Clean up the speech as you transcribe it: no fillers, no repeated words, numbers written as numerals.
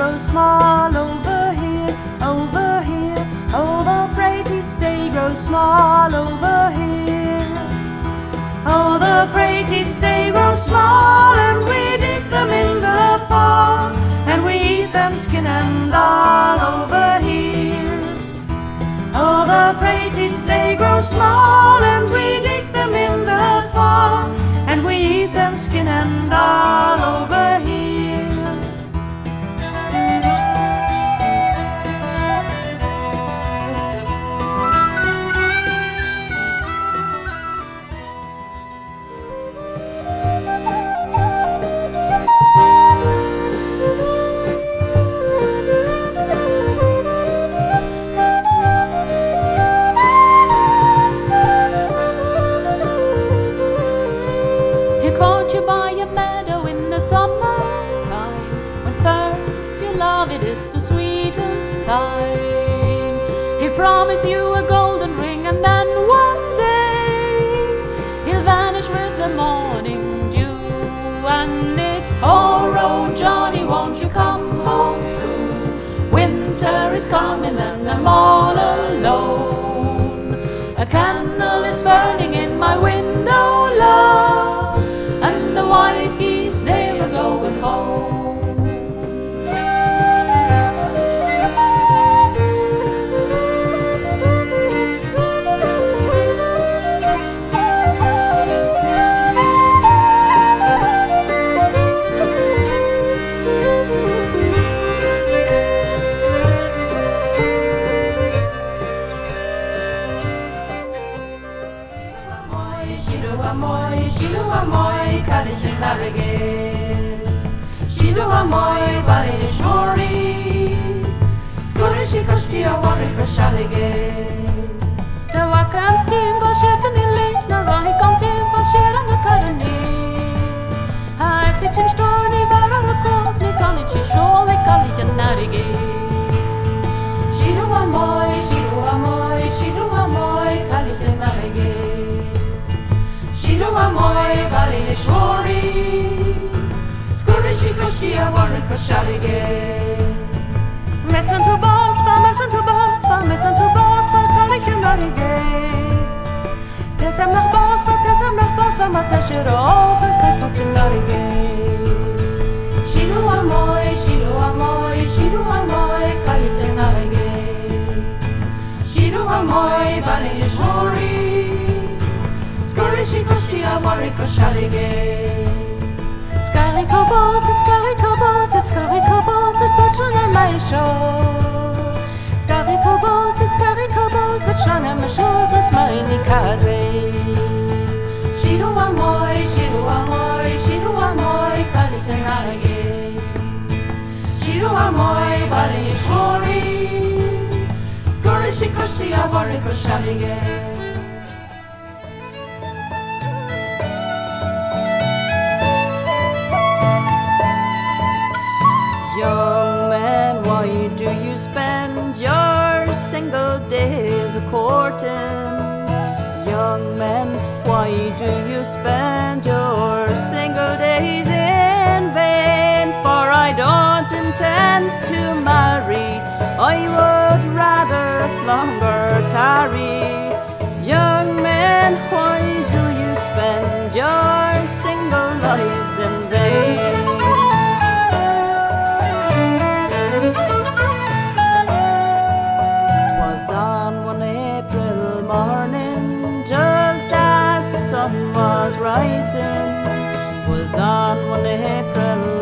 grows small over here, over here. Oh, the pretties they grow small over here. Oh, the pretties they grow small, and we dig them in the fall, and we eat them skin and all over here. Oh, the pretties they grow small, and we dig them in the fall, and we eat them skin and all over here. By a meadow in the summertime, when first you love, it is the sweetest time. He promised you a golden ring, and then one day he'll vanish with the morning dew. And it's, oh, Johnny, won't you come home soon? Winter is coming and I'm all alone. A candle is burning in my window, love, and the white geese, they are going home. Shiluamoy, Kalishin Navigate. Shiluamoy, Valley Shori. Skurishi Kostia, Warwick, Shaligate. The Wakan steam goes shooting in lanes, now I come to share on the colony. I fetch in story, Vara the coast, Nicolici, Shore, Kalishin Navigate. Shiluamoy, Shiluamoy, Shiluamoy, Kalishin Navigate. Shiluamoy, Valley Shori. Skurishi Kostia, Warwick, Shaligate. Messan to boss, for Kalishin Navigate. Desem nach boss, for Matashiro, Pesai for Navigate. Shiluamoy, Shiluamoy, Shiluamoy, Kalishin Navigate. Shiluamoy, Valley Shori. Skurishi Kostia, Warwick, Shaligate. Skarikobos, it's Butchon and my show. Skarikobos, it's Shana Masho, that's my Nikaze. Shiluamoy, Shiluamoy, Shiluamoy, Kalishin Navigate. Shiluamoy, Valley Shori. Skurishi Kostia, Warwick, Shaligate. Young man, why do you spend your single days a-courting? Young man, why do you spend your single days in vain? For I don't intend to marry, I would rather longer tarry. Young man, why do you spend your single lives in vain? On one April morning, just as the sun was rising, was on one April